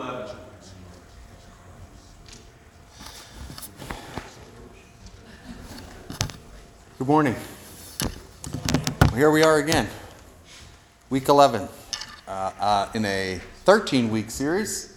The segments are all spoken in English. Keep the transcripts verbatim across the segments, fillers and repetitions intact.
eleven. Good morning. Well, here we are again, week eleven, uh, uh, in a thirteen-week series,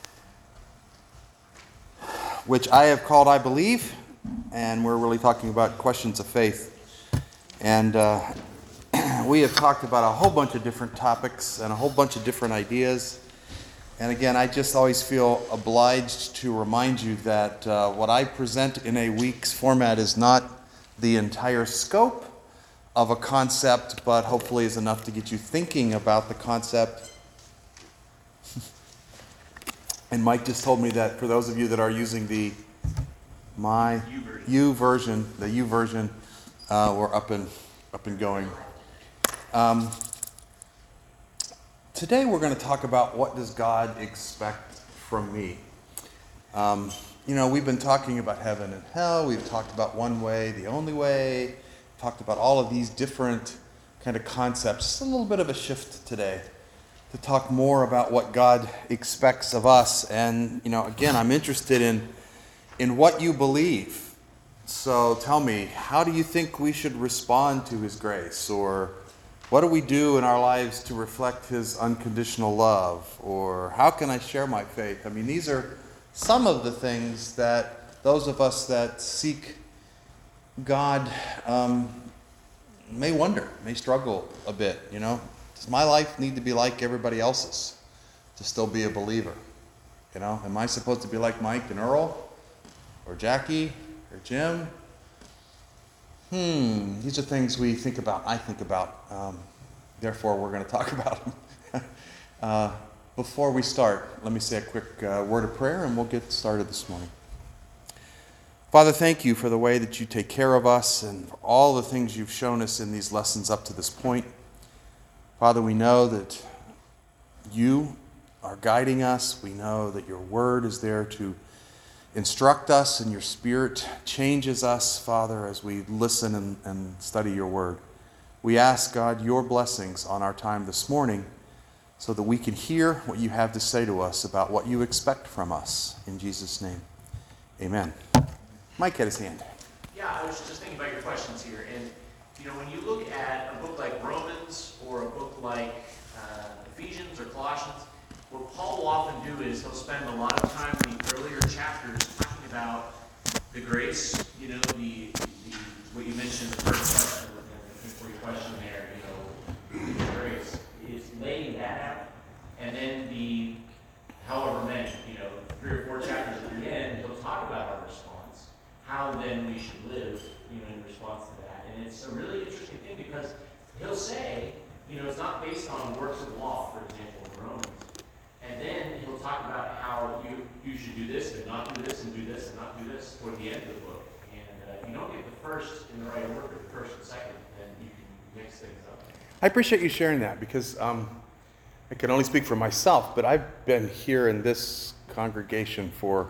which I have called I Believe, and we're really talking about questions of faith. And uh, we have talked about a whole bunch of different topics and a whole bunch of different ideas. And again, I just always feel obliged to remind you that uh, what I present in a week's format is not the entire scope of a concept, but hopefully is enough to get you thinking about the concept. And Mike just told me that for those of you that are using the my U version, the U version, uh, we're up and up and going. Um, today we're going to talk about what does God expect from me. Um, You know, we've been talking about heaven and hell. We've talked about one way, the only way. Talked about all of these different kind of concepts. Just a little bit of a shift today to talk more about what God expects of us. And, you know, again, I'm interested in in what you believe. So tell me, how do you think we should respond to His grace? Or what do we do in our lives to reflect His unconditional love? Or how can I share my faith? I mean, these are some of the things that those of us that seek God um, may wonder, may struggle a bit, you know. Does my life need to be like everybody else's to still be a believer? You know, am I supposed to be like Mike and Earl or Jackie or Jim? Hmm, these are things we think about, I think about. Um, therefore, we're going to talk about them. uh, Before we start, let me say a quick uh, word of prayer and we'll get started this morning. Father, thank you for the way that you take care of us and for all the things you've shown us in these lessons up to this point. Father, we know that you are guiding us. We know that your word is there to instruct us and your spirit changes us, Father, as we listen and, and study your word. We ask, God, your blessings on our time this morning, so that we can hear what you have to say to us about what you expect from us. In Jesus' name, amen. Mike had his hand. Yeah, I was just thinking about your questions here. And, you know, when you look at a book like Romans or a book like uh, Ephesians or Colossians, what Paul will often do is he'll spend a lot of time in the earlier chapters talking about the grace, you know, the, the what you mentioned in the first question, for your question there, you know, the grace. Is laying that out, and then the however many, you know, three or four chapters at the end, he'll talk about our response, how then we should live, you know, in response to that. And it's a really interesting thing because he'll say, you know, it's not based on works of law, for example, in Romans. And then he'll talk about how you you should do this and not do this and do this and not do this toward the end of the book. And uh, if you don't get the first in the right order, the first and second, then you can mix things up. I appreciate you sharing that because um, I can only speak for myself, but I've been here in this congregation for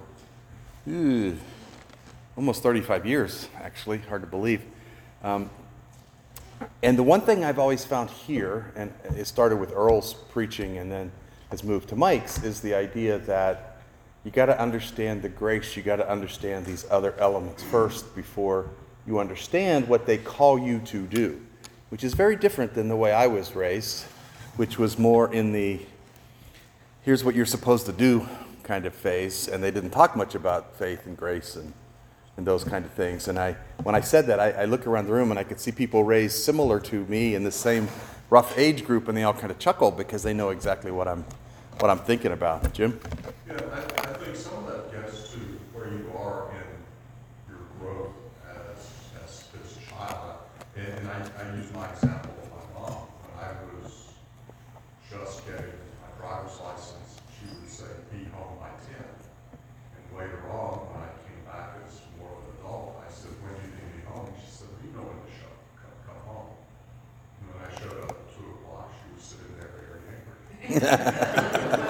ew, almost thirty-five years, actually, hard to believe. Um, and the one thing I've always found here, and it started with Earl's preaching and then has moved to Mike's, is the idea that you got to understand the grace, you got to understand these other elements first before you understand what they call you to do, which is very different than the way I was raised, which was more in the here's what you're supposed to do kind of phase, and they didn't talk much about faith and grace and, and those kind of things. And I, when I said that, I, I look around the room and I could see people raised similar to me in the same rough age group, and they all kind of chuckle because they know exactly what I'm what I'm thinking about. Jim? Yeah, I, I think some of that gets to where you are in your growth as as, as a child. And, and I, I use my example of my mom. When I was just getting my driver's license, she would say, be home by ten. And later on, when I came back as more of an adult, I said, when do you need to be home? She said, you know when to show, come, come home. And when I showed up at two o'clock, she was sitting there very angry.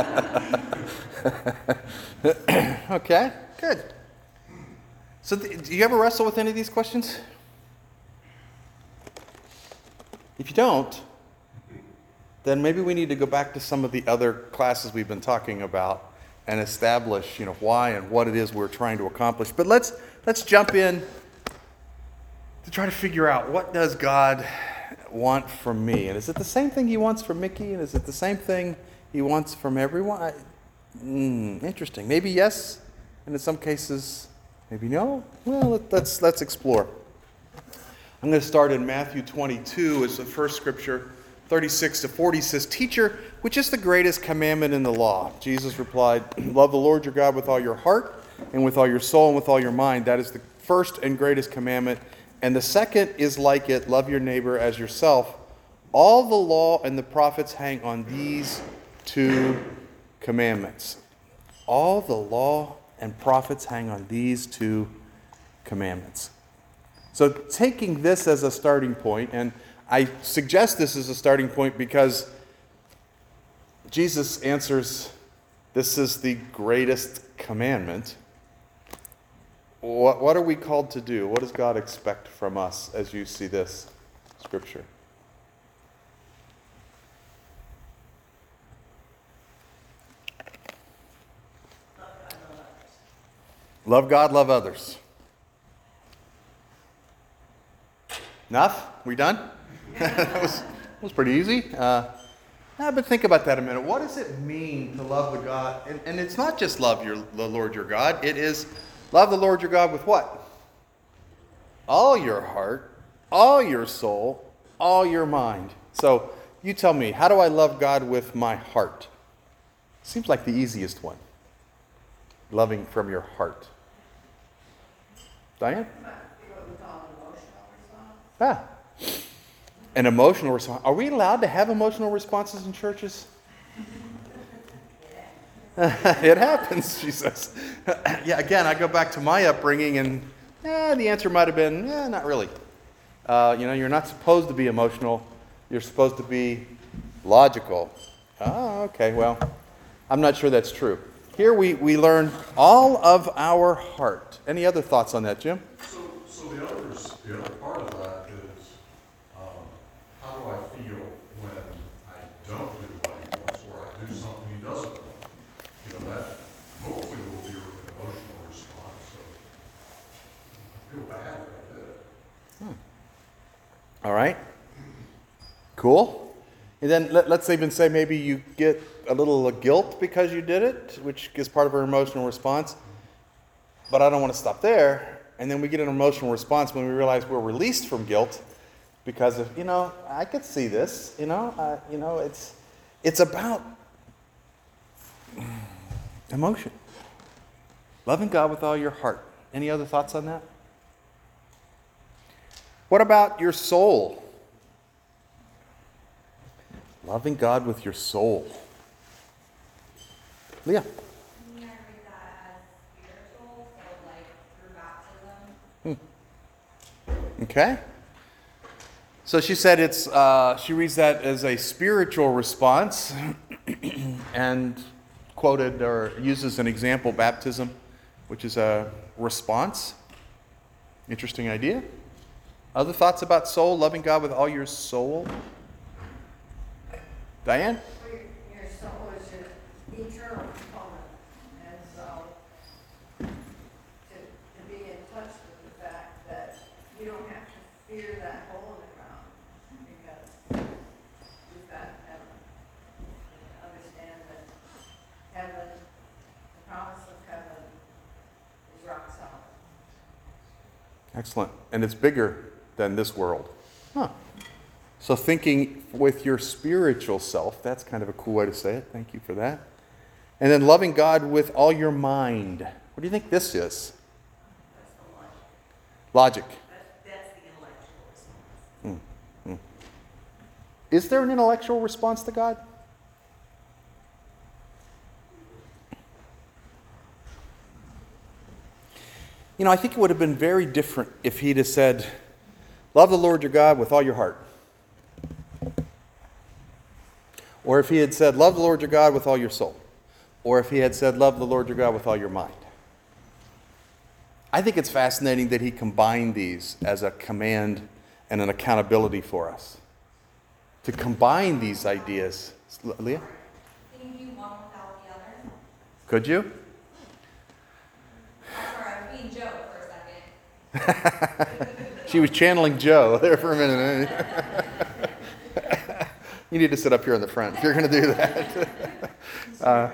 Okay, good. So th- do you ever wrestle with any of these questions? If you don't, then maybe we need to go back to some of the other classes we've been talking about and establish, you know, why and what it is we're trying to accomplish. But let's let's jump in to try to figure out, what does God want from me? And is it the same thing he wants from Mickey? And is it the same thing he wants from everyone? I, mm, interesting. Maybe yes, and in some cases, maybe no. Well, let, let's let's explore. I'm going to start in Matthew twenty-two as the first scripture. thirty-six to forty says, "Teacher, which is the greatest commandment in the law?" Jesus replied, "Love the Lord your God with all your heart and with all your soul and with all your mind. That is the first and greatest commandment. And the second is like it, love your neighbor as yourself. All the law and the prophets hang on these two commandments." All the law and prophets hang on these two commandments. So taking this as a starting point, and I suggest this as a starting point because Jesus answers, this is the greatest commandment. What, what are we called to do? What does God expect from us as you see this scripture? Love God, love others. Enough? We done? that, was, that was pretty easy. Uh, yeah, but think about that a minute. What does it mean to love the God? And, and it's not just love your, the Lord your God. It is love the Lord your God with what? All your heart, all your soul, all your mind. So you tell me, how do I love God with my heart? Seems like the easiest one. Loving from your heart. Diane? Ah. An emotional response. Are we allowed to have emotional responses in churches? It happens, she says. Yeah, again, I go back to my upbringing, and eh, the answer might have been, eh, not really. Uh, you know, you're not supposed to be emotional. You're supposed to be logical. Oh, okay, well, I'm not sure that's true. Here we, we learn all of our heart. Any other thoughts on that, Jim? So, so the, others, the other part of that is, um, how do I feel when I don't do what he wants, or I do something he doesn't want? You know, that hopefully will be an emotional response. So I feel bad that I did it. Hmm. All right. Cool. And then let, let's even say maybe you get a little guilt because you did it, which is part of our emotional response. But I don't want to stop there. And then we get an emotional response when we realize we're released from guilt because of, you know, I could see this, you know, uh, you know, it's it's about emotion. Loving God with all your heart. Any other thoughts on that? What about your soul? Loving God with your soul. Leah. Can you read that as spiritual, so like through baptism? Hmm. Okay. So she said it's. Uh, she reads that as a spiritual response, and quoted or uses an example, baptism, which is a response. Interesting idea. Other thoughts about soul? Loving God with all your soul. Diane? Your, your soul is your eternal component, and so to, to be in touch with the fact that you don't have to fear that hole in the ground because you've got heaven. Understand that heaven, the promise of heaven, is rock solid. Excellent. And it's bigger than this world. Huh. So thinking with your spiritual self, that's kind of a cool way to say it. Thank you for that. And then loving God with all your mind. What do you think this is? That's the logic. Logic. That's, that's the intellectual response. Mm, mm. Is there an intellectual response to God? You know, I think it would have been very different if he'd have said, love the Lord your God with all your heart. Or if he had said, love the Lord your God with all your soul. Or if he had said, love the Lord your God with all your mind. I think it's fascinating that he combined these as a command and an accountability for us. To combine these ideas. Leah? Can you do one without the other? Could you? Sorry, I was being Joe for a second. She was channeling Joe there for a minute. You need to sit up here in the front if you're going to do that. uh,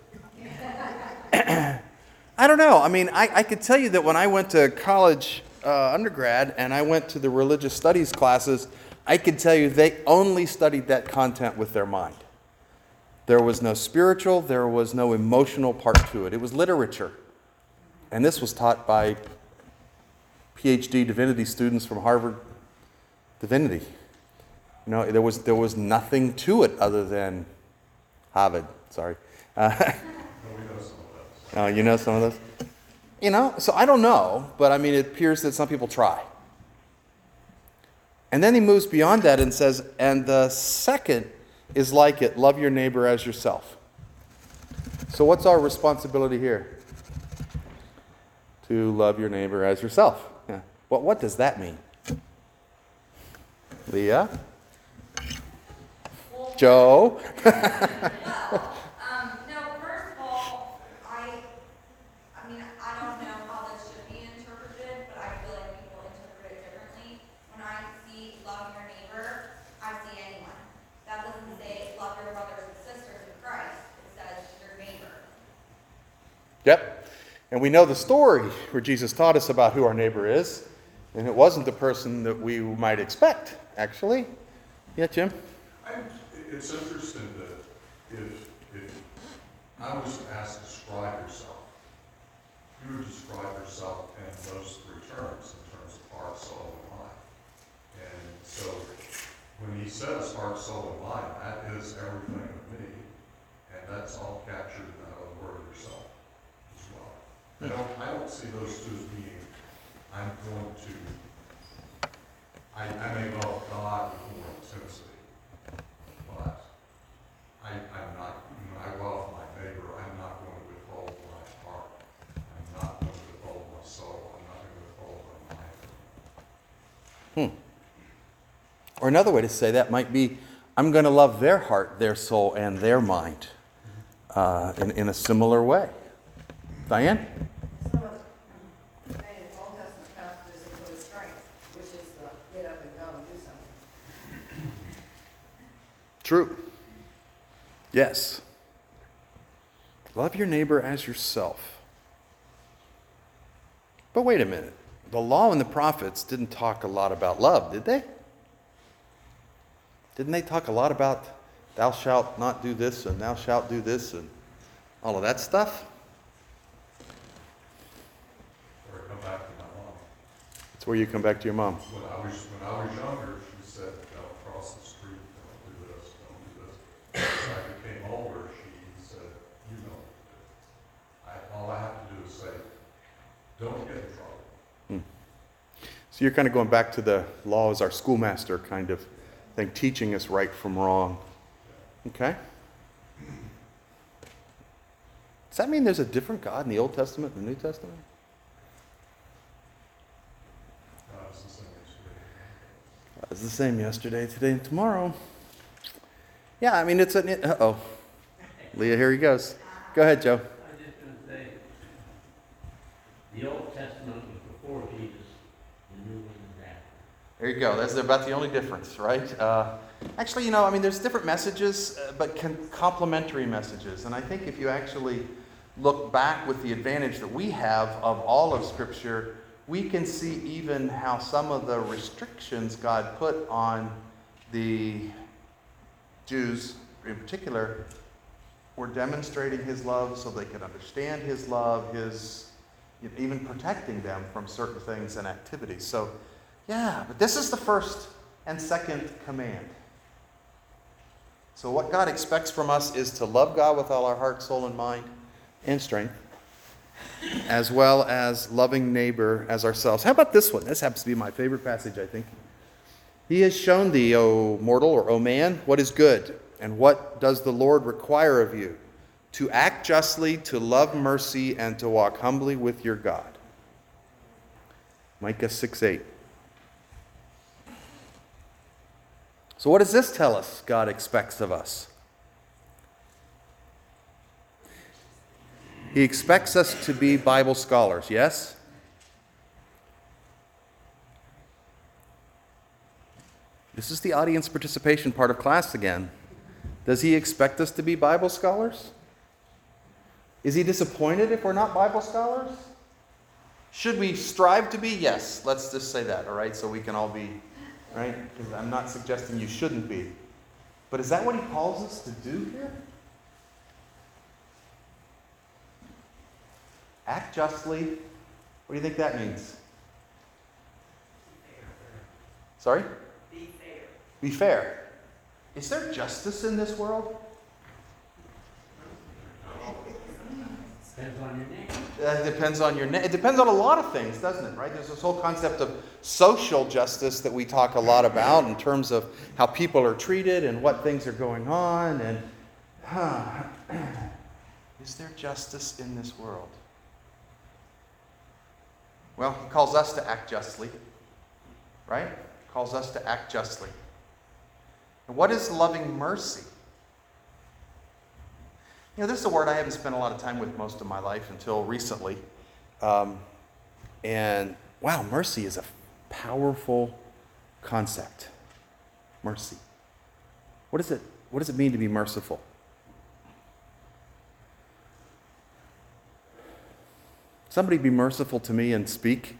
I don't know. I mean, I, I could tell you that when I went to college, uh, undergrad, and I went to the religious studies classes, I could tell you they only studied that content with their mind. There was no spiritual, there was no emotional part to it. It was literature. And this was taught by P H D divinity students from Harvard Divinity. You know, there was there was nothing to it other than Harvard. Sorry. Uh, No, we know some of those. oh, you know some of those? You know, so I don't know, but I mean, it appears that some people try. And then he moves beyond that and says, and the second is like it, love your neighbor as yourself. So what's our responsibility here? To love your neighbor as yourself. Yeah. Well, what does that mean? Leah? Well, Joe? well, um, no, first of all, I, I mean, I don't know how this should be interpreted, but I feel like people interpret it differently. When I see love your neighbor, I see anyone. That doesn't say love your brothers and sisters in Christ. It says your neighbor. Yep. And we know the story where Jesus taught us about who our neighbor is. And it wasn't the person that we might expect, actually. Yeah, Jim? I, it's interesting that if, if I was asked to describe yourself, you would describe yourself in those three terms, in terms of heart, soul, and mind. And so when he says heart, soul, and mind, that is everything of me, and that's all captured in that other word of yourself as well. I don't, I don't see those two as being, I'm going to, I, I may love God with more intensity, but I, I'm not, when I love my neighbor, I'm not going to withhold my heart. I'm not going to withhold my soul. I'm not going to withhold my mind. Or another way to say that might be, I'm going to love their heart, their soul, and their mind uh, in, in a similar way. Diane? Some of the many Old Testament passages include strength, which is the get up and go and do something. True. Yes. Love your neighbor as yourself. But wait a minute. The law and the prophets didn't talk a lot about love, did they? Didn't they talk a lot about thou shalt not do this and thou shalt do this and all of that stuff? Or I come back to my mom. That's where you come back to your mom. When I was, when I was younger, she said, don't cross the street, don't do this, don't do this. As I became older, she said, you know what to do. I, all I have to do is say, don't get in trouble. So you're kind of going back to the law as our schoolmaster kind of thing, teaching us right from wrong. Okay? Does that mean there's a different God in the Old Testament and the New Testament? Uh, it's the same yesterday. It's the same yesterday, today, and tomorrow. Yeah, I mean, it's an... Uh-oh. Leah, here he goes. Go ahead, Joe. I was just going to say, the Old Testament was before Jesus, the New one is after. There you go. That's about the only difference, right? Uh, actually, you know, I mean, there's different messages, uh, but con- complementary messages. And I think if you actually look back with the advantage that we have of all of Scripture, we can see even how some of the restrictions God put on the Jews in particular were demonstrating His love so they could understand His love, His you know, even protecting them from certain things and activities. So, yeah, but this is the first and second command. So what God expects from us is to love God with all our heart, soul, and mind, and strength, as well as loving neighbor as ourselves. How about this one? This happens to be my favorite passage, I think. He has shown thee, O mortal, or O man, what is good, and what does the Lord require of you? To act justly, to love mercy, and to walk humbly with your God. Micah six eight. So what does this tell us God expects of us? He expects us to be Bible scholars, yes? This is the audience participation part of class again. Does he expect us to be Bible scholars? Is he disappointed if we're not Bible scholars? Should we strive to be? Yes, let's just say that, all right, so we can all be, right? Because I'm not suggesting you shouldn't be. But is that what he calls us to do here? Act justly. What do you think that means? Sorry? Be fair. Be fair. Is there justice in this world? Depends on your name. Uh, it depends on your na- It depends on a lot of things, doesn't it? Right? There's this whole concept of social justice that we talk a lot about in terms of how people are treated and what things are going on. And huh, is there justice in this world? Well, he calls us to act justly, right? He calls us to act justly. And what is loving mercy? You know, this is a word I haven't spent a lot of time with most of my life until recently. Um, and wow, mercy is a powerful concept. Mercy. What is it? What does it mean to be merciful? Somebody be merciful to me and speak.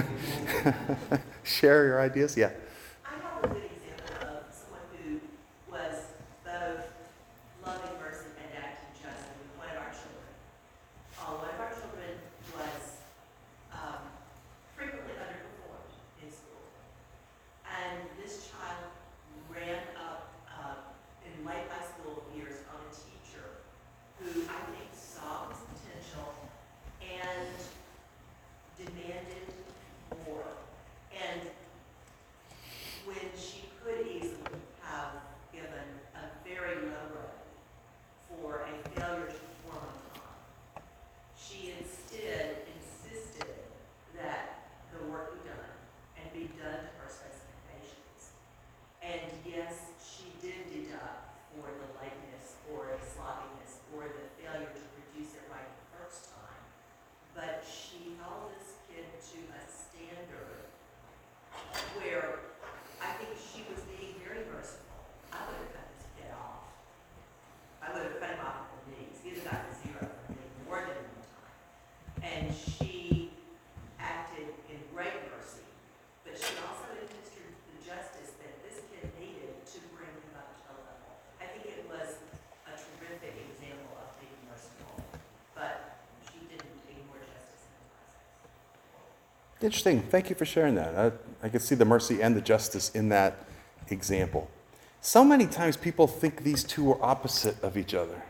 Share your ideas. Yeah. I have a good example of someone who was both loving mercy and acting justly with one of our children. Uh, one of our children was um, frequently underperformed in school. And this child ran up uh, in late high school years on a teacher who I think saw his potential and demanded more. And when she could easily have given a very low grade for a failure to perform on time, she instead insisted that the work be done and be done to her specifications. And yes, she did deduct for the lateness or the sloppiness or the failure to produce it right the first time, but she held this kid to a standard where I think she was being very merciful. I would have cut this kid off. I would have cut him off at the knees. He would have gotten zero from me more than one time. And she acted in great mercy, but she also administered the justice that this kid needed to bring him up to a level. I think it was a terrific example of being merciful, but she didn't ignore justice in the process. Interesting. Thank you for sharing that. I, I could see the mercy and the justice in that example. So many times people think these two are opposite of each other.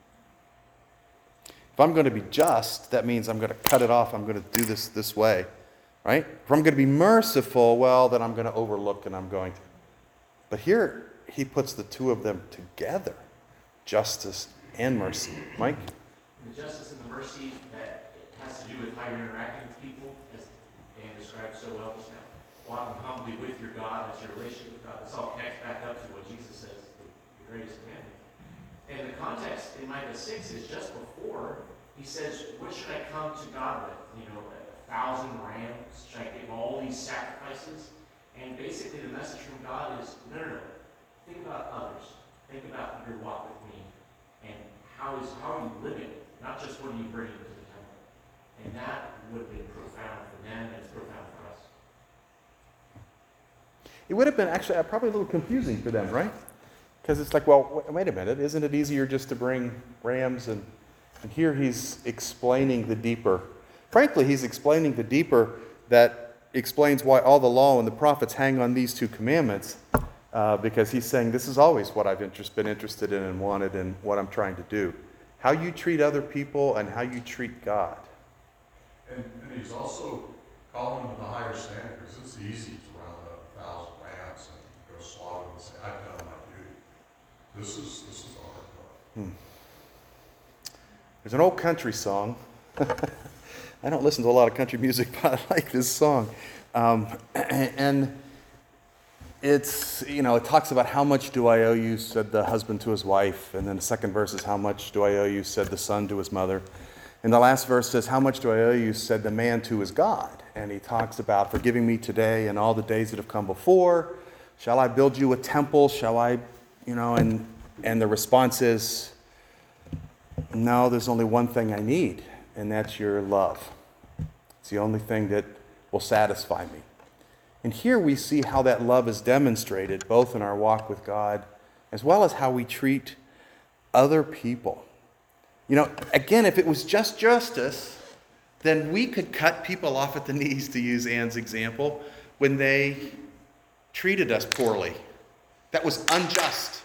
If I'm going to be just, that means I'm going to cut it off. I'm going to do this this way, right? If I'm going to be merciful, well, then I'm going to overlook and I'm going to. But here, he puts the two of them together, justice and mercy. Mike? The justice and the mercy that has to do with how you're interacting with people, as Dan described so well just now. Walking humbly with your God, as your relationship with God. This all connects back up to what Jesus says is the greatest commandment. And the context in Micah six is just before he says, what should I come to God with? You know, a thousand rams? Should I give all these sacrifices? And basically the message from God is, no, no, no. Think about others. Think about your walk with me. And how is how are you living? Not just what are you bringing to the temple. And that would have been profound for them, and it's profound for us. It would have been actually uh, probably a little confusing for them, right? Because it's like, well, wait a minute. Isn't it easier just to bring rams? And, and here he's explaining the deeper. Frankly, he's explaining the deeper that explains why all the law and the prophets hang on these two commandments. Uh, because he's saying this is always what I've interest, been interested in and wanted and what I'm trying to do. How you treat other people and how you treat God. And, and he's also calling them to the higher standard, because it's easy to round up a thousand rams and go slaughter them and say, I've done my duty. This is, this is the hard part. Hmm. There's an old country song. I don't listen to a lot of country music, but I like this song. Um, and it's, you know, it talks about how much do I owe you, said the husband to his wife. And then the second verse is how much do I owe you, said the son to his mother. And the last verse says, how much do I owe you, said the man to his God. And he talks about forgiving me today and all the days that have come before. Shall I build you a temple? Shall I, you know, and, and the response is, no, there's only one thing I need, and that's your love. It's the only thing that will satisfy me. And here we see how that love is demonstrated, both in our walk with God, as well as how we treat other people. You know, again, if it was just justice, then we could cut people off at the knees, to use Anne's example, when they treated us poorly. That was unjust.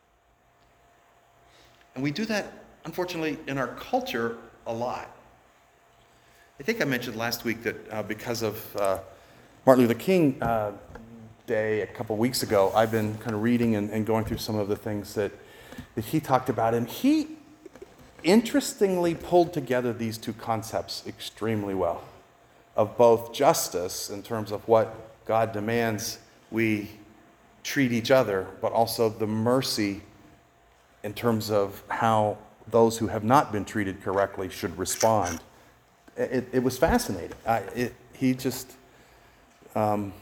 And we do that, unfortunately, in our culture a lot. I think I mentioned last week that uh, because of uh, Martin Luther King uh, Day a couple weeks ago, I've been kind of reading and, and going through some of the things that, that he talked about. And he interestingly pulled together these two concepts extremely well, of both justice in terms of what God demands we treat each other, but also the mercy in terms of how those who have not been treated correctly should respond. It, it was fascinating. I, it, he just, um,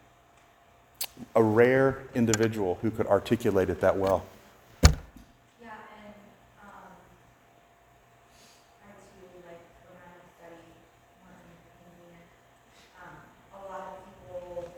a rare individual who could articulate it that well. Yeah, and, um, I too, like, when I studied Martin Luther King Junior, um, a lot of people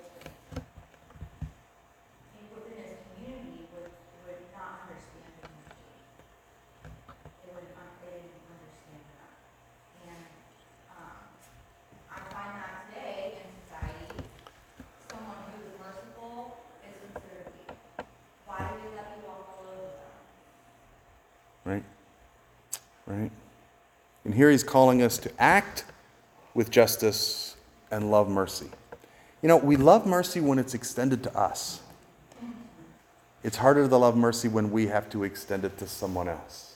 in- within his community would, would not understand the community. They would, un- they didn't understand that. And, um, I find that today in society, someone who is merciful is considered weak. Why do we let you walk all over them? Right? Right? And here he's calling us to act with justice and love mercy. You know, we love mercy when it's extended to us. It's harder to love mercy when we have to extend it to someone else.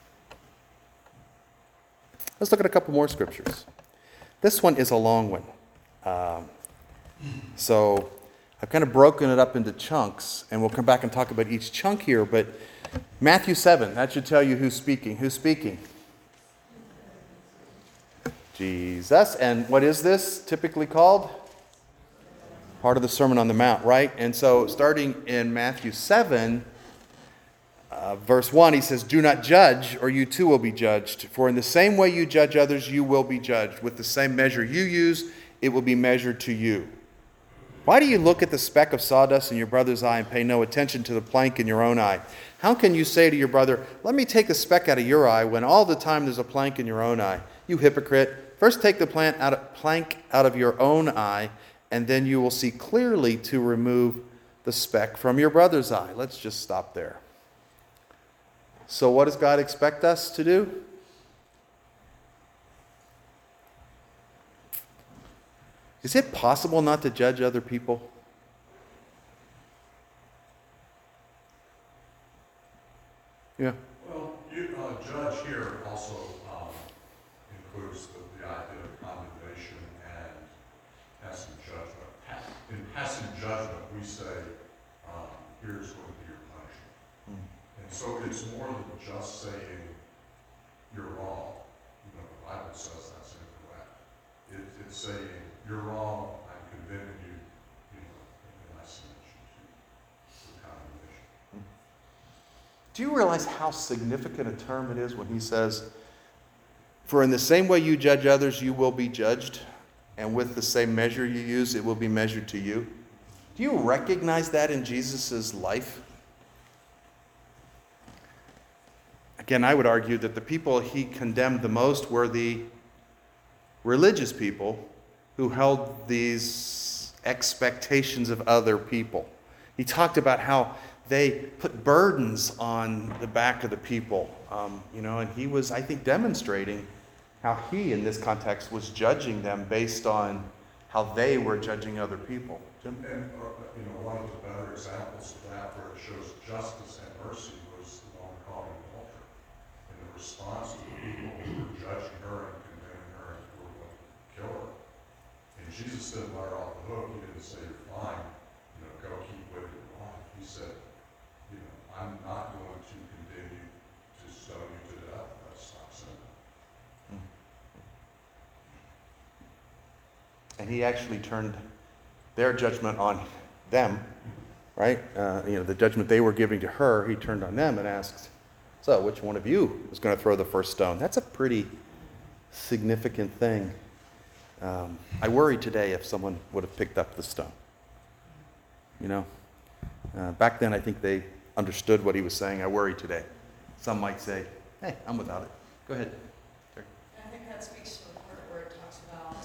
Let's look at a couple more scriptures. This one is a long one. Um, so I've kind of broken it up into chunks, and we'll come back and talk about each chunk here. But Matthew seven, that should tell you who's speaking. Who's speaking? Jesus. And what is this typically called? Part of the Sermon on the Mount, right? And so starting in Matthew seven, uh, verse one, he says, do not judge, or you too will be judged. For in the same way you judge others, you will be judged. With the same measure you use, it will be measured to you. Why do you look at the speck of sawdust in your brother's eye and pay no attention to the plank in your own eye? How can you say to your brother, let me take a speck out of your eye, when all the time there's a plank in your own eye? You hypocrite, first take the plant out of, plank out of your own eye, and then you will see clearly to remove the speck from your brother's eye. Let's just stop there. So what does God expect us to do? Is it possible not to judge other people? Yeah. Well, you, uh, judge here also, um, includes the, the idea of condemnation and passing judgment. Pa- In passing judgment, we say, um, here's going to be your punishment. Mm. And so it's more than just saying, you're wrong. You know, the Bible says that's incorrect. It, it's saying, you're wrong, I'm condemning you, you know, and I sentence you to to condemnation. Do you realize how significant a term it is when he says, for in the same way you judge others, you will be judged, and with the same measure you use, it will be measured to you? Do you recognize that in Jesus' life? Again, I would argue that the people he condemned the most were the religious people who held these expectations of other people. He talked about how they put burdens on the back of the people, um, you know, and he was, I think, demonstrating how he, in this context, was judging them based on how they were judging other people. Jim? And, uh, you know, one of the better examples of that where it shows justice and mercy was the one called adultery. And the response of the people who were judging her and condemning her and who were going to kill her. And Jesus didn't let her off the hook. He didn't say, you're fine, you know, go keep living your life. He said, you know, I'm not going to condemn you to stone you to death. Let's stop sinning. Hmm. and he actually turned their judgment on them, right? Uh, you know, the judgment they were giving to her, he turned on them and asked, so which one of you is going to throw the first stone? That's a pretty significant thing. Um, I worry today if someone would have picked up the stone. You know, uh, back then I think they understood what he was saying. I worry today. Some might say, hey, I'm without it. Go ahead. Terry. I think that speaks to the part where it talks about,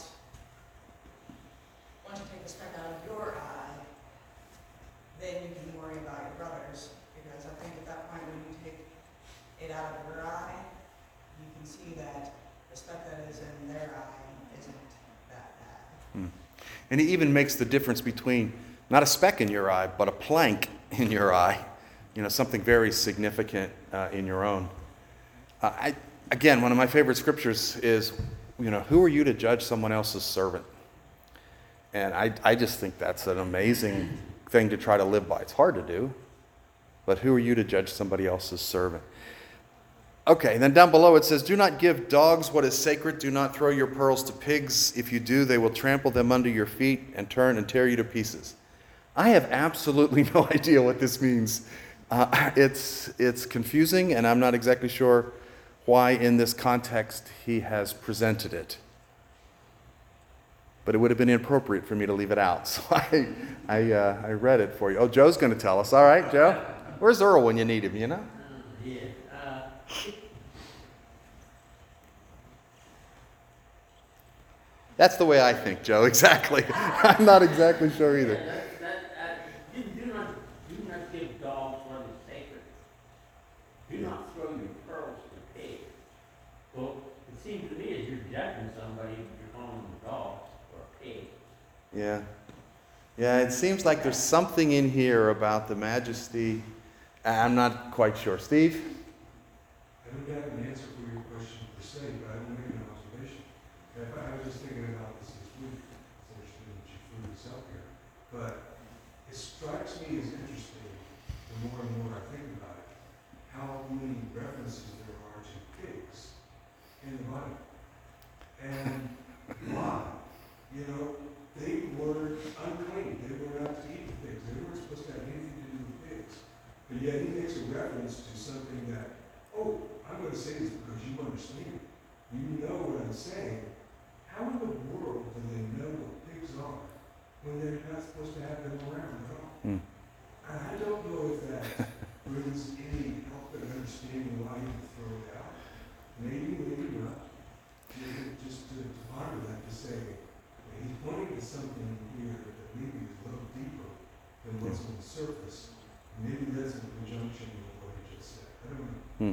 once you take the speck out of your eye, then you can worry about your brother's, because I think at that point when you take it out of your eye, you can see that the speck that is in their eye isn't that bad. Hmm. And he even makes the difference between not a speck in your eye, but a plank in your eye. You know, something very significant uh, in your own. Uh, I, again, one of my favorite scriptures is, you know, who are you to judge someone else's servant? And I, I just think that's an amazing thing to try to live by. It's hard to do, but who are you to judge somebody else's servant? Okay, and then down below it says, do not give dogs what is sacred. Do not throw your pearls to pigs. If you do, they will trample them under your feet and turn and tear you to pieces. I have absolutely no idea what this means. Uh, it's, it's confusing, and I'm not exactly sure why in this context he has presented it. But it would have been inappropriate for me to leave it out, so I, I, uh, I read it for you. Oh, Joe's going to tell us. All right, Joe? Where's Earl when you need him, you know? Uh, yeah, uh, That's the way I think, Joe, exactly. I'm not exactly sure either. that, that, uh, do, do not, do not give dogs what is sacred. Do not throw your pearls to pigs. Well, it seems to me as you're judging somebody, you're calling them a dog or a pig. Yeah. Yeah, it seems like there's something in here about the majesty. I'm not quite sure. Steve? I don't have an answer for your question per se, but I will make an observation. If I, I was just thinking about this this week. It's interesting that you threw this up here. But it strikes me as interesting, the more and more I think about it, how many references there are to pigs in the Bible. And why? You know, they were unclean. They were not to eat the pigs. They weren't supposed to have anything to do with pigs. But yet he makes a reference to something that, oh, I'm going to say this because you understand. You know what I'm saying. How in the world do they know what pigs are when they're not supposed to have them around at all? Hmm. And I don't know if that brings any help in understanding why you throw it out. Maybe, maybe not. Maybe just to, to honor that, to say, well, he's pointing to something here that maybe is a little deeper than what's on the surface. Maybe that's in conjunction with what he just said. I don't know. Hmm.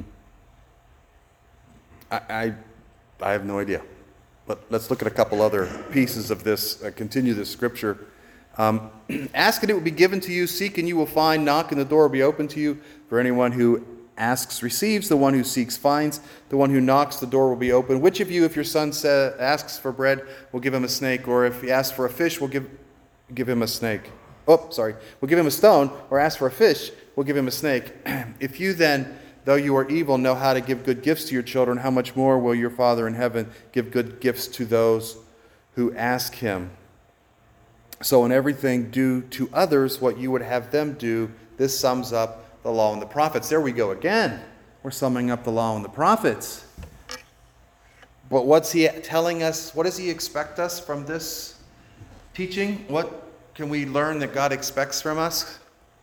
I, I, I have no idea. But let's look at a couple other pieces of this, uh, continue this scripture. Um, Ask and it will be given to you. Seek and you will find. Knock and the door will be open to you. For anyone who asks receives. The one who seeks finds. The one who knocks, the door will be open. Which of you, if your son sa- asks for bread, will give him a snake? Or if he asks for a fish, will give, give him a snake? Oh, sorry. We'll give him a stone. Or ask for a fish, we'll give him a snake. If you then, though you are evil, know how to give good gifts to your children, how much more will your Father in heaven give good gifts to those who ask him? So in everything, do to others what you would have them do. This sums up the law and the prophets. There we go again. We're summing up the law and the prophets. But what's he telling us? What does he expect us from this teaching? What can we learn that God expects from us?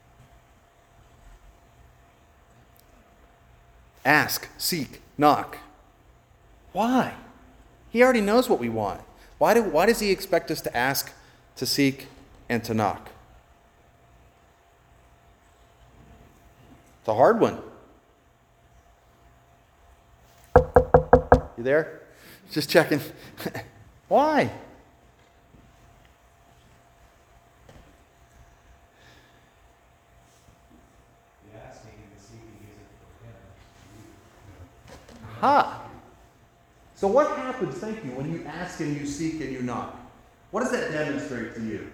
Ask, seek, knock. Why? He already knows what we want. Why, do, why does he expect us to ask, to seek, and to knock? It's a hard one. You there? Just checking. Why? Ha! So what happens, thank you, when you ask and you seek and you knock? What does that demonstrate to you?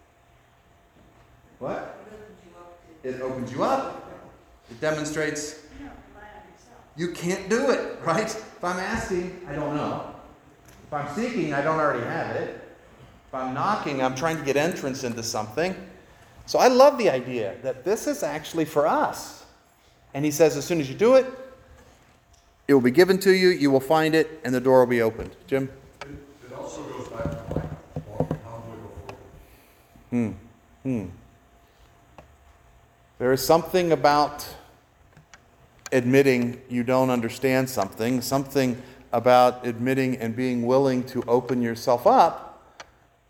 What? It opens you up. It demonstrates you can't do it, right? If I'm asking, I don't know. If I'm seeking, I don't already have it. If I'm knocking, I'm trying to get entrance into something. So I love the idea that this is actually for us. And he says, as soon as you do it, it will be given to you, you will find it, and the door will be opened. Jim? It, it also goes back to like walking humbly before. Hmm. Hmm. There is something about admitting you don't understand something, something about admitting and being willing to open yourself up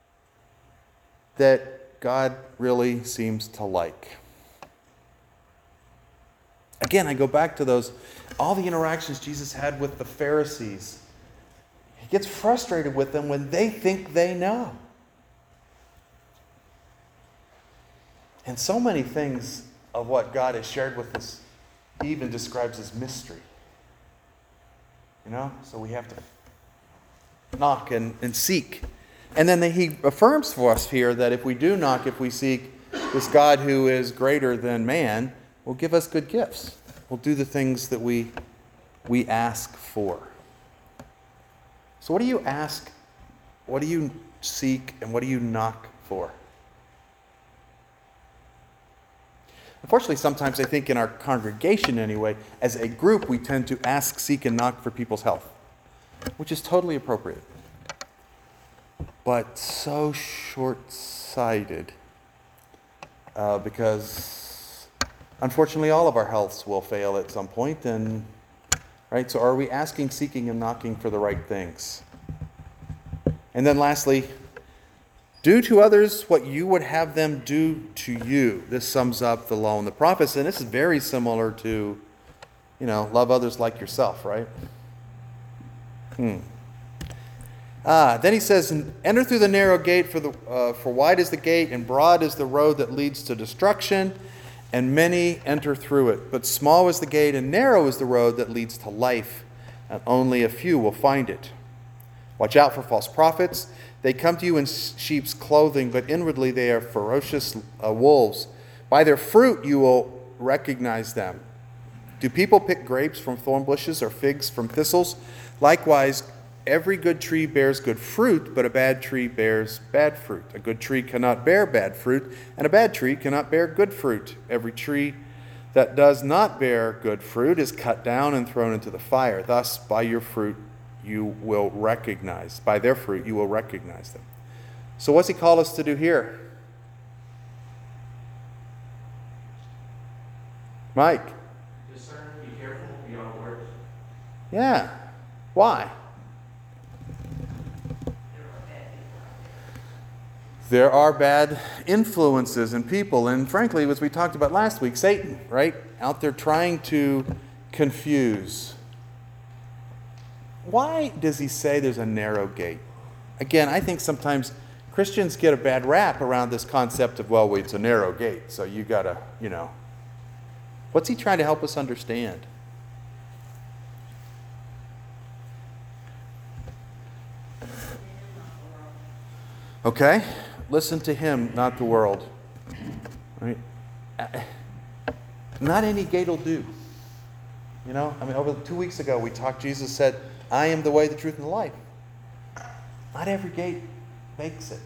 that God really seems to like. Again, I go back to those, all the interactions Jesus had with the Pharisees. He gets frustrated with them when they think they know. And so many things of what God has shared with us, he even describes as mystery. You know? So we have to knock and, and seek. And then he affirms for us here that if we do knock, if we seek, this God who is greater than man will give us good gifts. Will do the things that we, we ask for. So what do you ask? What do you seek? And what do you knock for? Unfortunately, sometimes I think in our congregation anyway, as a group, we tend to ask, seek, and knock for people's health, which is totally appropriate. But so short-sighted, uh, because unfortunately all of our healths will fail at some point, and right. So, are we asking, seeking, and knocking for the right things? And then, lastly, do to others what you would have them do to you. This sums up the law and the prophets, and this is very similar to, you know, love others like yourself, right? Hmm. Ah, then he says, enter through the narrow gate, for the uh, for wide is the gate, and broad is the road that leads to destruction, and many enter through it. But small is the gate, and narrow is the road that leads to life, and only a few will find it. Watch out for false prophets. They come to you in sheep's clothing, but inwardly they are ferocious uh, wolves. By their fruit you will recognize them. Do people pick grapes from thorn bushes or figs from thistles? Likewise, every good tree bears good fruit, but a bad tree bears bad fruit. A good tree cannot bear bad fruit, and a bad tree cannot bear good fruit. Every tree that does not bear good fruit is cut down and thrown into the fire. Thus, by your fruit you will recognize, by their fruit you will recognize them. So what's he called us to do here? Mike? Discern, be careful, be on alert. Yeah. Why? There are bad influences and people, and frankly, as we talked about last week, Satan, right? Out there trying to confuse. Why does he say there's a narrow gate? Again, I think sometimes Christians get a bad rap around this concept of, well, it's a narrow gate, so you gotta, you know. What's he trying to help us understand? Okay, listen to him, not the world. Right? Not any gate will do. You know, I mean, over two weeks ago we talked, Jesus said, I am the way, the truth, and the life. Not every gate makes it.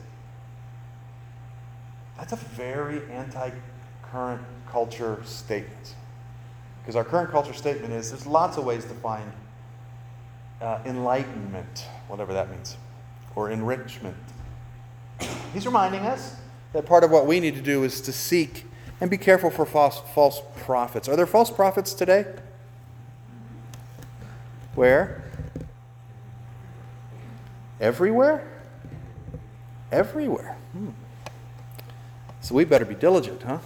That's a very anti-current culture statement. Because our current culture statement is there's lots of ways to find uh, enlightenment, whatever that means, or enrichment. He's reminding us that part of what we need to do is to seek and be careful for false, false prophets. Are there false prophets today? Where? Everywhere? Everywhere. Hmm. So we better be diligent, huh?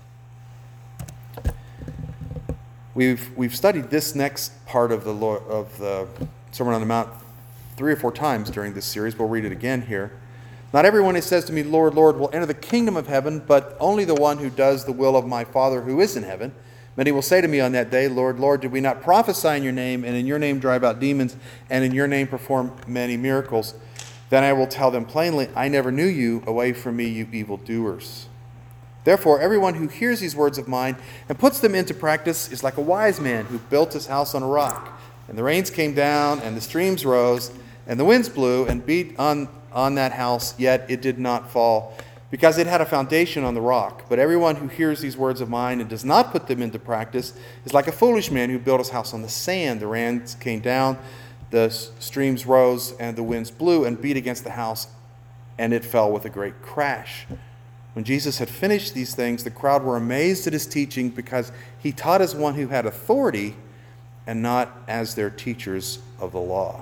We've we've studied this next part of the Lord, of the Sermon on the Mount three or four times during this series. We'll read it again here. Not everyone who says to me, Lord, Lord, will enter the kingdom of heaven, but only the one who does the will of my Father who is in heaven. Many will say to me on that day, Lord, Lord, did we not prophesy in your name, and in your name drive out demons, and in your name perform many miracles? Then I will tell them plainly, I never knew you. Away from me, you evildoers. Therefore, everyone who hears these words of mine and puts them into practice is like a wise man who built his house on a rock. And the rains came down, and the streams rose, and the winds blew and beat on on that house, yet it did not fall, because it had a foundation on the rock. But everyone who hears these words of mine and does not put them into practice is like a foolish man who built his house on the sand. The rains came down, the streams rose, and the winds blew and beat against the house, and it fell with a great crash. When Jesus had finished these things, the crowd were amazed at his teaching, because he taught as one who had authority and not as their teachers of the law.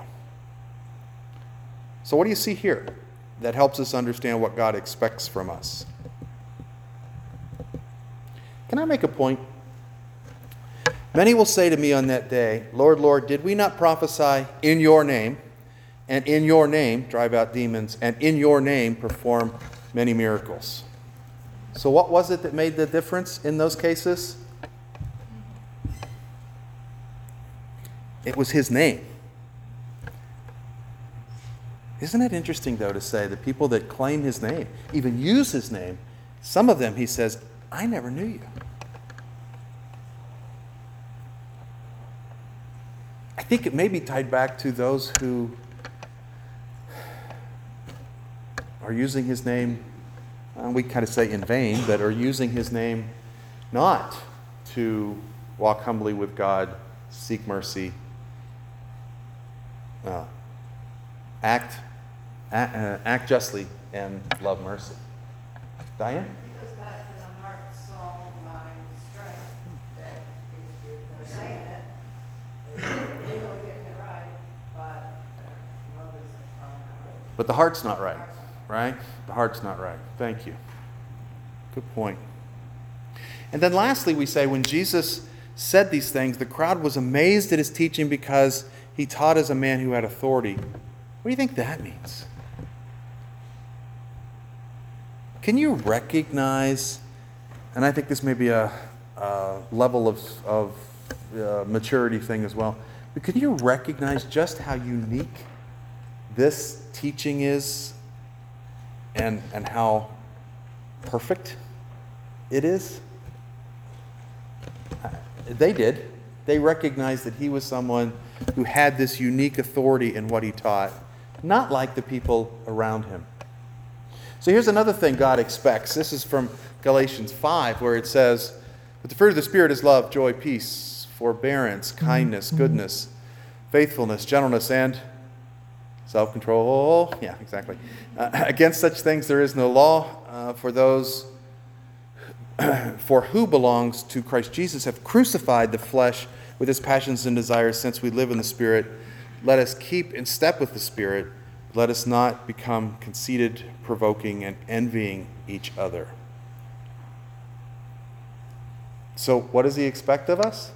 So what do you see here that helps us understand what God expects from us? Can I make a point? Many will say to me on that day, Lord, Lord, did we not prophesy in your name, and in your name drive out demons, and in your name perform many miracles? So what was it that made the difference in those cases? It was his name. Isn't it interesting, though, to say the people that claim his name, even use his name, some of them he says, I never knew you. I think it may be tied back to those who are using his name, uh, we kind of say in vain, but are using his name not to walk humbly with God, seek mercy, uh, act, act, uh, act justly, and love mercy. Diane? It goes back to the heart, soul, mind, strength, that if they're saying it, they don't get it right, but their motives are wrong. But the heart's not right, right? The heart's not right. Thank you. Good point. And then lastly, we say when Jesus said these things, the crowd was amazed at his teaching because he taught as a man who had authority. What do you think that means? Can you recognize, and I think this may be a, a level of, of uh, maturity thing as well, but can you recognize just how unique this teaching is and, and how perfect it is? They did. They recognized that he was someone who had this unique authority in what he taught, not like the people around him. So here's another thing God expects. This is from Galatians five, where it says, but the fruit of the Spirit is love, joy, peace, forbearance, kindness, goodness, faithfulness, gentleness, and self-control. Yeah, exactly. Uh, against such things there is no law. Uh, for those for who belongs to Christ Jesus have crucified the flesh with its passions and desires. Since we live in the Spirit, let us keep in step with the Spirit. Let us not become conceited, provoking, and envying each other. So what does he expect of us?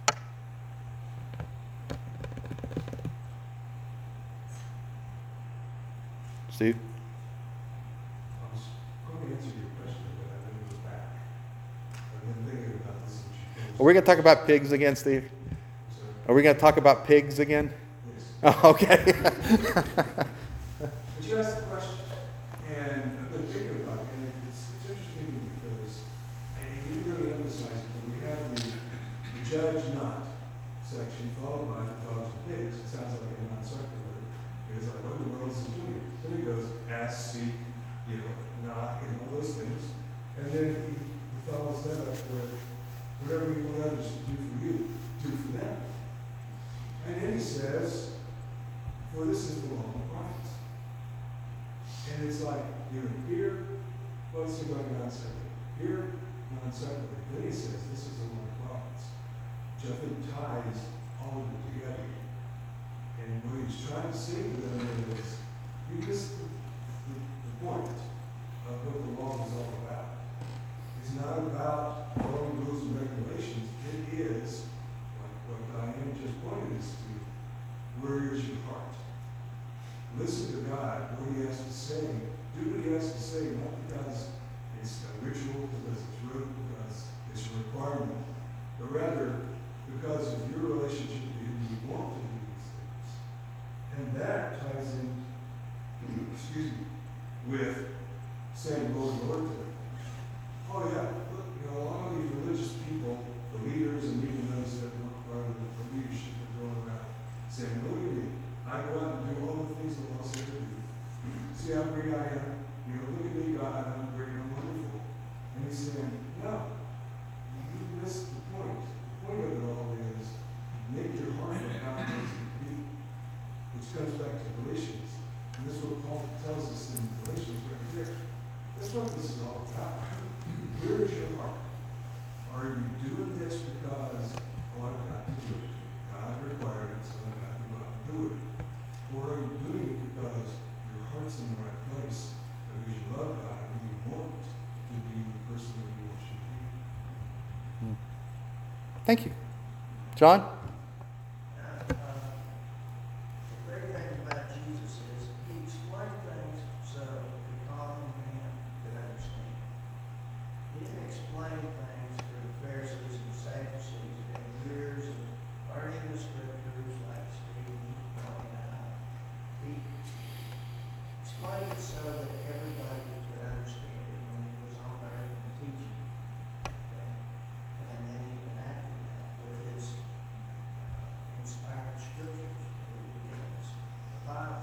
Steve? I was going to answer your question, but I didn't go back. I've been thinking about this since you posed. Are we going to talk about pigs again, Steve? So, Are we going to talk about pigs again? yes. Oh, okay. But you asked the question, and I've been thinking about it, and it's, it's interesting because, and you really emphasize it, when we have the, the judge not section followed by the dogs and pigs, it sounds like a non-sequitur. It's like, what in the world is he doing? Then he goes, ask, seek, you know, knock, and all those things. And then he, he follows that up with, whatever you want others to do for you, do for them. And then he says, for this is the law of Christ. And it's like, you're here, well, it seems like a non-sequitur. Here, non-sequitur. Then he says, this is the law of Christ. Which I think ties all of it together. And what he's trying to say to them is, you missed the, the, the point of what the law is all about. It's not about following rules and regulations. It is, like what Diane just pointed us to, where is your heart? Listen to God, what he has to say. Do what he has to say, not because it's a ritual, because it's root, because it's a requirement, but rather because of your relationship with him, you want to do these things. And that ties in, excuse me, with saying, Lord, Lord, to them. Oh yeah, look, you know, a lot of these religious people, the leaders and even those that weren't part of the leadership are going around saying, look at me, I go out and do all the things the law says to do. See, see how great I am? You know, look at me, God, I'm great, I'm wonderful. And he's saying, no, you missed the point. The point of it all is make your heart what God wants it to be, which comes back to Galatians. And this is what Paul tells us in Galatians right here. That's what this is all about. Where is your heart? Are you doing this because, oh, I've got to do it? God required it, so I've got to go out and do it. Or are you doing it because your heart's in the right place, because you love God and you want to be the person that you want you to be? Thank you. John? Uh, The great thing about Jesus is he explained things so the common man could understand. He didn't explain things for the Pharisees and Sadducees and years of learning the scriptures like Steve pointed out. He explained it so that everybody could understand it when he was on earth and teaching. Okay? And then even after that, with his inspired scriptures that he gave us, the Bible.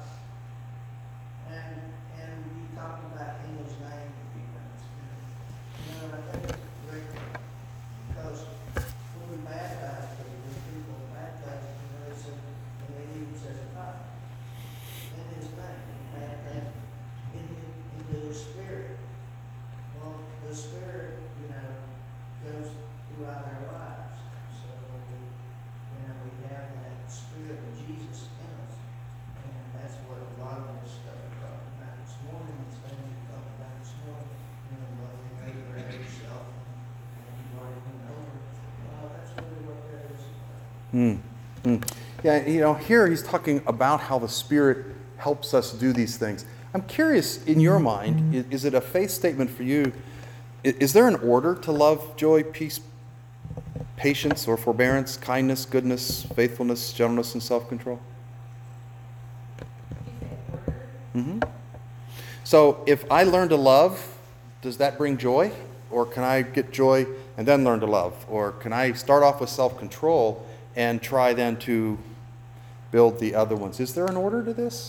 And, and you talked about in his name a few minutes ago. You know, I think it's a great thing, because when we baptize people, when people baptize, you know, they said, and they even says, God, in his name, baptize in, into the Spirit. Well, the Spirit, you know, goes throughout our lives. So, you know, we have that Spirit of Jesus in us. And that's what a lot of this stuff we're talking about this morning, these things we're talking about this morning, you know, loving neighbor as yourself, and you've already been over. Well, that's really what that is about. Mm. Mm. Yeah, you know, here he's talking about how the Spirit helps us do these things. I'm curious, in your mind, is, is it a faith statement for you? Is, is there an order to love, joy, peace, patience, or forbearance, kindness, goodness, faithfulness, gentleness, and self-control? Mm-hmm. So if I learn to love, does that bring joy? Or can I get joy and then learn to love? Or can I start off with self-control and try then to build the other ones? Is there an order to this?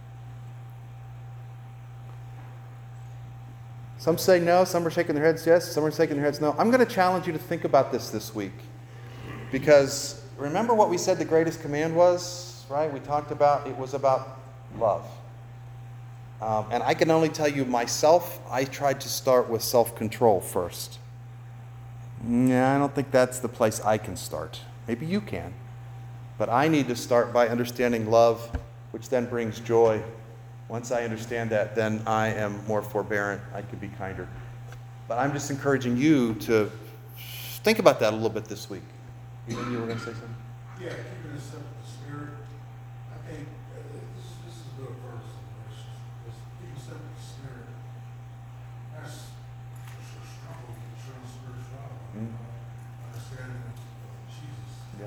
Some say no, some are shaking their heads yes, some are shaking their heads no. I'm going to challenge you to think about this this week. Because remember what we said the greatest command was, right? We talked about, it was about love. Um, and I can only tell you myself, I tried to start with self-control first. Yeah, I don't think that's the place I can start. Maybe you can. But I need to start by understanding love, which then brings joy. Once I understand that, then I am more forbearant. I can be kinder. But I'm just encouraging you to think about that a little bit this week. You think you were going to say something? Yeah, keeping this up with the Spirit. I think uh, this, this is a good verse. Verse, verse keeping this up with the Spirit. That's that's a struggle with true spirituality. Mm. Uh, understanding of Jesus. Yeah.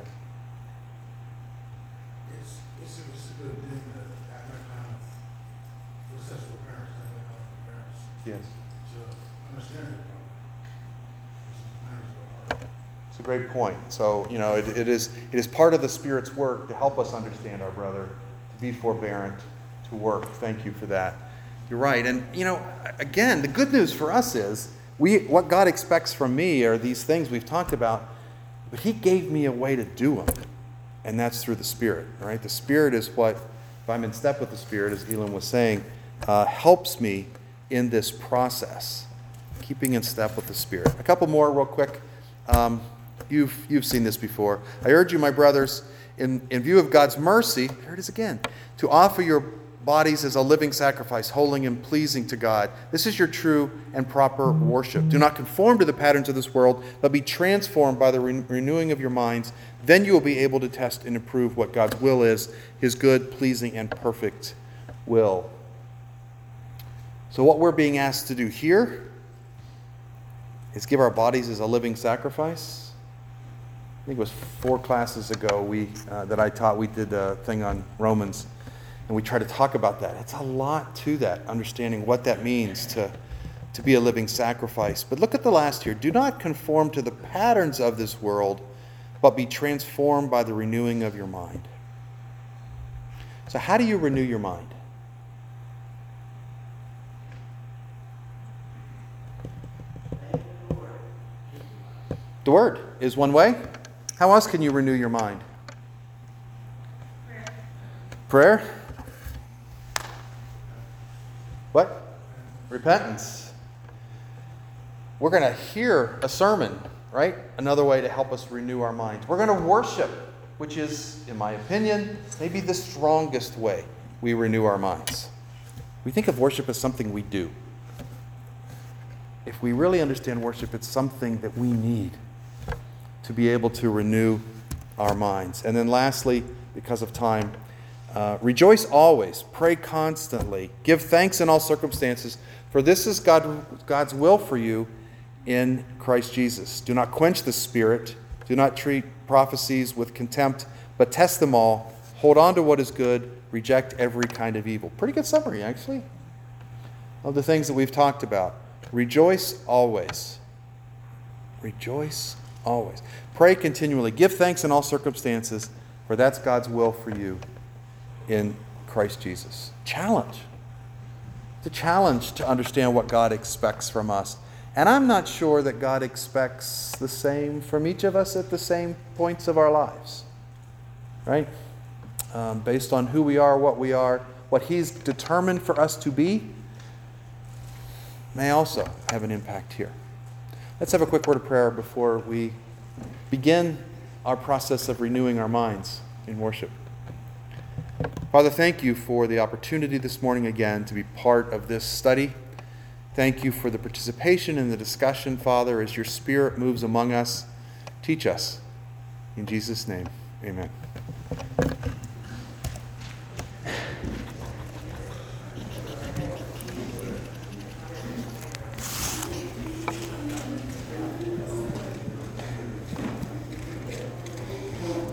It's it's a, it's a good thing to have that kind of for successful parents, have that kind of parents. Yes. To understand it. It's a great point. So, you know, it, it is it is part of the Spirit's work to help us understand our brother, to be forbearant, to work. Thank you for that. You're right. And, you know, again, the good news for us is we what God expects from me are these things we've talked about, but he gave me a way to do them. And that's through the Spirit, right? The Spirit is what, if I'm in step with the Spirit, as Elon was saying, uh, helps me in this process, keeping in step with the Spirit. A couple more real quick. Um, You've, you've seen this before. I urge you, my brothers, in, in view of God's mercy, here it is again, to offer your bodies as a living sacrifice, holy and pleasing to God. This is your true and proper worship. Do not conform to the patterns of this world, but be transformed by the re- renewing of your minds. Then you will be able to test and approve what God's will is, his good, pleasing, and perfect will. So what we're being asked to do here is give our bodies as a living sacrifice. I think it was four classes ago we uh, that I taught, we did a thing on Romans, and we tried to talk about that. It's a lot to that, understanding what that means to, to be a living sacrifice. But look at the last here. Do not conform to the patterns of this world, but be transformed by the renewing of your mind. So how do you renew your mind? The Word is one way. How else can you renew your mind? Prayer? What? Repentance. We're going to hear a sermon, right? Another way to help us renew our minds. We're going to worship, which is, in my opinion, maybe the strongest way we renew our minds. We think of worship as something we do. If we really understand worship, it's something that we need to be able to renew our minds. And then lastly, because of time, uh, rejoice always, pray constantly, give thanks in all circumstances, for this is God, God's will for you in Christ Jesus. Do not quench the Spirit, do not treat prophecies with contempt, but test them all, hold on to what is good, reject every kind of evil. Pretty good summary, actually, of the things that we've talked about. Rejoice always. Rejoice always. Pray continually. Give thanks in all circumstances, for that's God's will for you in Christ Jesus. Challenge. It's a challenge to understand what God expects from us. And I'm not sure that God expects the same from each of us at the same points of our lives. Right? Um, based on who we are, what we are, what He's determined for us to be, may also have an impact here. Let's have a quick word of prayer before we begin our process of renewing our minds in worship. Father, thank you for the opportunity this morning again to be part of this study. Thank you for the participation in the discussion, Father, as your Spirit moves among us. Teach us. In Jesus' name, amen.